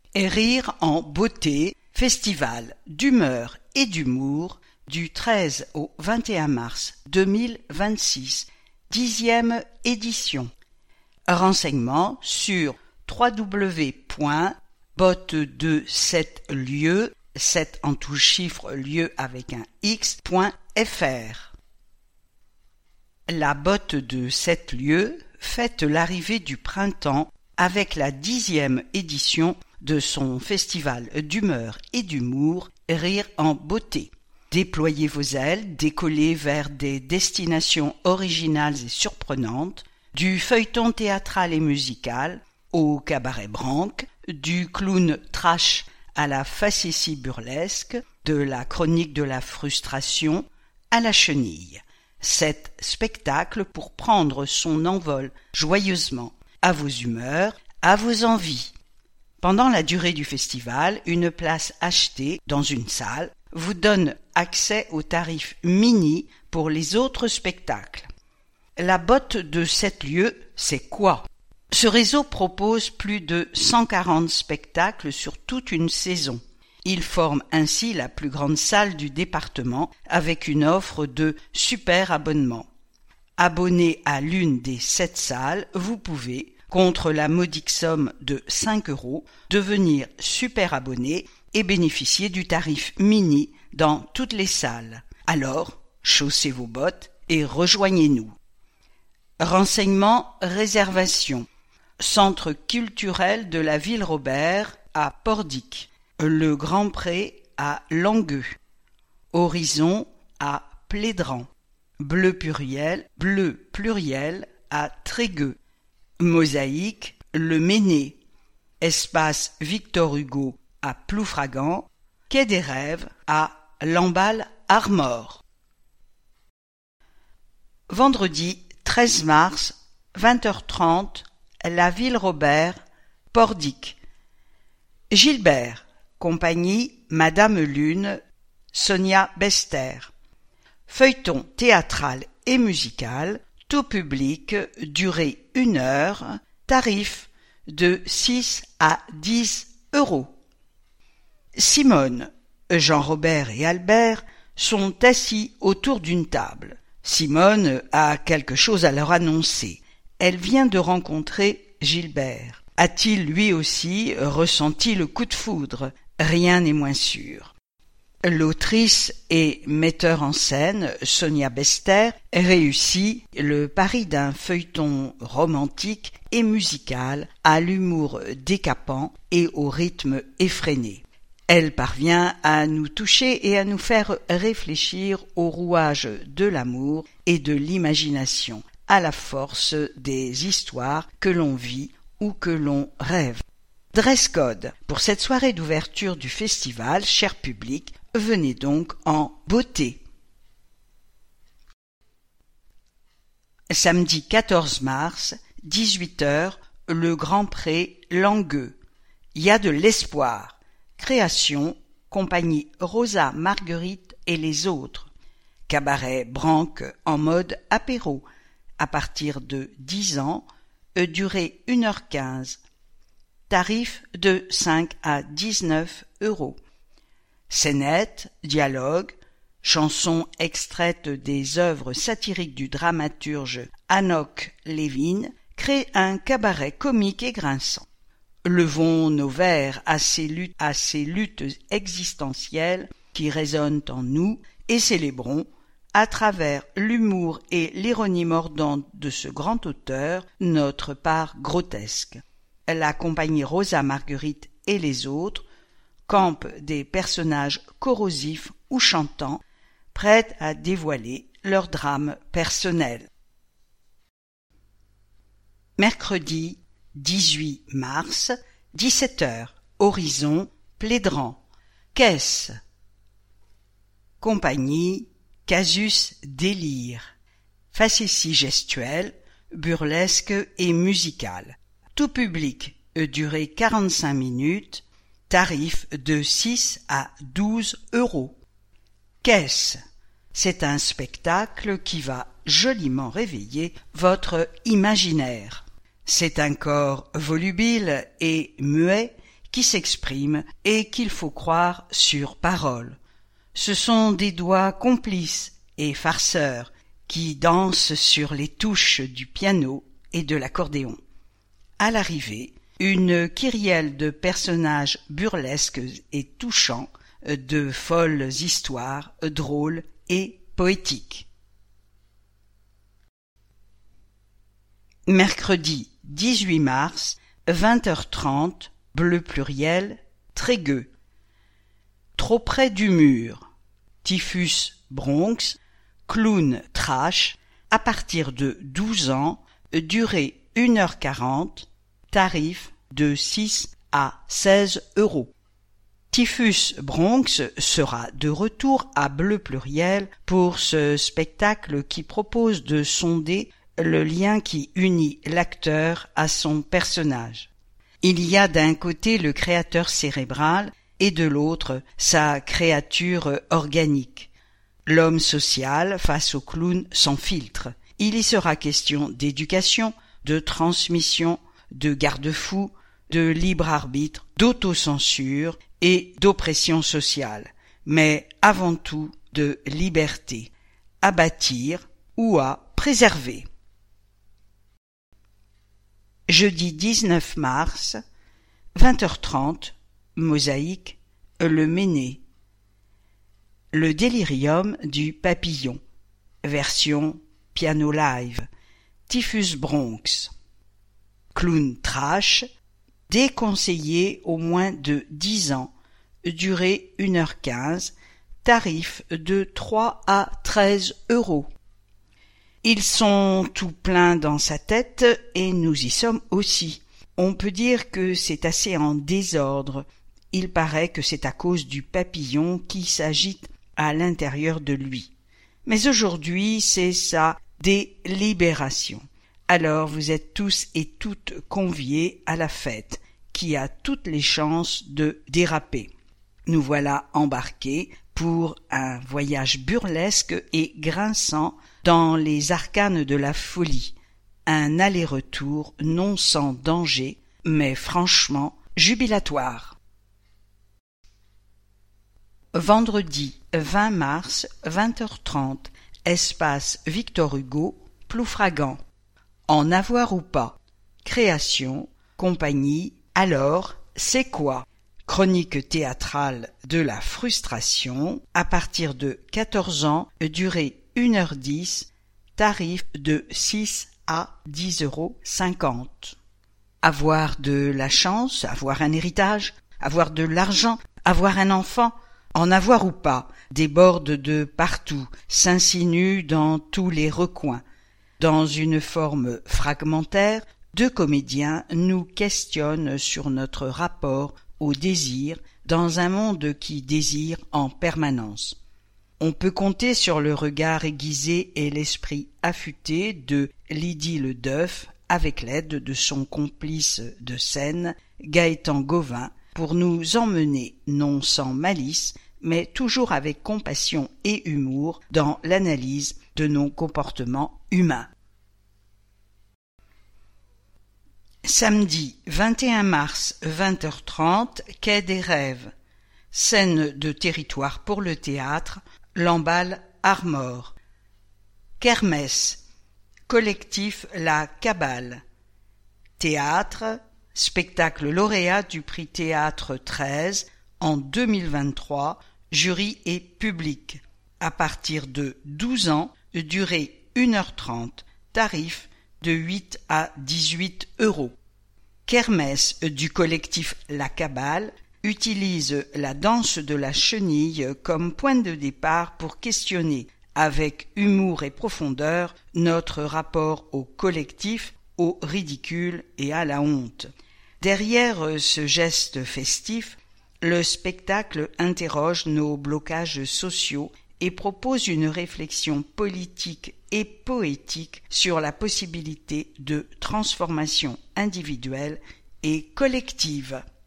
et Rire en beauté, festival d'humeur et d'humour du 13 au 21 mars 2026, 10e édition. Renseignements sur www.botte-de-7lieux, 7 en tout chiffre, lieu avec un x.fr. La botte de 7 lieux fête l'arrivée du printemps avec la 10e édition de son festival d'humeur et d'humour Rire en beauté. Déployez vos ailes, décollez vers des destinations originales et surprenantes, du feuilleton théâtral et musical au cabaret branque, du clown trash à la facétie burlesque, de la chronique de la frustration à la chenille. 7 spectacles pour prendre son envol joyeusement, à vos humeurs, à vos envies. Pendant la durée du festival, une place achetée dans une salle vous donne accès au tarif mini pour les autres spectacles. La botte de 7 lieux, c'est quoi? Ce réseau propose plus de 140 spectacles sur toute une saison. Il forme ainsi la plus grande salle du département avec une offre de super abonnements. Abonné à l'une des 7 salles, vous pouvez, contre la modique somme de 5 €, devenir super abonné et bénéficier du tarif mini dans toutes les salles. Alors, chaussez vos bottes et rejoignez-nous. Renseignements, réservations. Centre culturel de la Ville Robert à Pordic. Le Grand Pré à Langueux. Horizon à Plédran. Bleu pluriel à Trégueux. Mosaïque, le Méné. Espace Victor Hugo à Ploufragan. Quai des Rêves à Lamballe-Armor. Vendredi 13 mars, 20h30, la Ville Robert, Pordic. Gilbert, compagnie Madame Lune, Sonia Bester. Feuilleton théâtral et musical, tout public, durée 1 heure, tarif de 6 à 10 €. Simone, Jean-Robert et Albert sont assis autour d'une table. Simone a quelque chose à leur annoncer. Elle vient de rencontrer Gilbert. A-t-il lui aussi ressenti le coup de foudre? Rien n'est moins sûr. L'autrice et metteur en scène Sonia Bester réussit le pari d'un feuilleton romantique et musical à l'humour décapant et au rythme effréné. Elle parvient à nous toucher et à nous faire réfléchir au rouage de l'amour et de l'imagination, à la force des histoires que l'on vit ou que l'on rêve. Dress code. Pour cette soirée d'ouverture du festival, cher public, venez donc en beauté. Samedi 14 mars, 18h, le Grand Pré Langueux. Il y a de l'espoir. Création, compagnie Rosa Marguerite et les autres. Cabaret branque en mode apéro. À partir de 10 ans, durée 1h15. Tarif de 5 à 19 €. Scénette, dialogue, chansons extraites des œuvres satiriques du dramaturge Hanoch Levin créent un cabaret comique et grinçant. Levons nos verres à ces luttes existentielles qui résonnent en nous et célébrons, à travers l'humour et l'ironie mordante de ce grand auteur, notre part grotesque. La compagnie Rosa Marguerite et les autres campent des personnages corrosifs ou chantants, prêts à dévoiler leur drame personnel. Mercredi 18 mars, 17h, Horizon, Plédran. Qu'est-ce? Compagnie Casus Délire. Facétie gestuelle, burlesque et musicale. Tout public, durée 45 minutes, tarif de 6 à 12 €. Qu'est-ce? C'est un spectacle qui va joliment réveiller votre imaginaire. C'est un corps volubile et muet qui s'expriment et qu'il faut croire sur parole. Ce sont des doigts complices et farceurs qui dansent sur les touches du piano et de l'accordéon. À l'arrivée, une kyrielle de personnages burlesques et touchants, de folles histoires drôles et poétiques. Mercredi 18 mars, 20h30, bleu pluriel, Trégueux. Trop près du mur. Typhus Bronx, clown trash, à partir de 12 ans, durée 1h40, tarif de 6 à 16 €. Typhus Bronx sera de retour à bleu pluriel pour ce spectacle qui propose de sonder le lien qui unit l'acteur à son personnage. Il y a d'un côté le créateur cérébral et de l'autre sa créature organique. L'homme social face au clown sans filtre. Il y sera question d'éducation, de transmission, de garde-fou, de libre arbitre, d'autocensure et d'oppression sociale, mais avant tout de liberté, à bâtir ou à préserver. Jeudi 19 mars, 20h30, Mosaïque, le Méné. Le délirium du papillon, version piano live, Typhus Bronx. Clown trash, déconseillé au moins de 10 ans, durée 1h15, tarif de 3 à 13 €. Ils sont tout pleins dans sa tête et nous y sommes aussi. On peut dire que c'est assez en désordre. Il paraît que c'est à cause du papillon qui s'agite à l'intérieur de lui. Mais aujourd'hui, c'est sa délibération. Alors vous êtes tous et toutes conviés à la fête, qui a toutes les chances de déraper. Nous voilà embarqués pour un voyage burlesque et grinçant dans les arcanes de la folie, un aller-retour non sans danger, mais franchement jubilatoire. Vendredi 20 mars, 20h30, espace Victor Hugo, Ploufragan. En avoir ou pas. Création, compagnie, alors, c'est quoi? Chronique théâtrale de la frustration, à partir de 14 ans, durée 1h10, tarif de 6 à 10,50 €. Avoir de la chance, avoir un héritage, avoir de l'argent, avoir un enfant, en avoir ou pas, déborde de partout, s'insinue dans tous les recoins. Dans une forme fragmentaire, deux comédiens nous questionnent sur notre rapport au désir dans un monde qui désire en permanence. On peut compter sur le regard aiguisé et l'esprit affûté de Lydie Ledeuf avec l'aide de son complice de scène, Gaëtan Gauvin, pour nous emmener, non sans malice, mais toujours avec compassion et humour dans l'analyse de nos comportements humains. Samedi 21 mars, 20h30, Quai des Rêves. Scène de territoire pour le théâtre, Lamballe Armor. Kermesse. Collectif La Cabale. Théâtre. Spectacle lauréat du prix Théâtre 13 en 2023, jury et public. À partir de 12 ans, durée 1h30, tarif de 8 à 18 €. Kermesse du collectif La Cabale utilise la danse de la chenille comme point de départ pour questionner avec humour et profondeur notre rapport au collectif, au ridicule et à la honte. Derrière ce geste festif, le spectacle interroge nos blocages sociaux et propose une réflexion politique et poétique sur la possibilité de transformation individuelle et collective.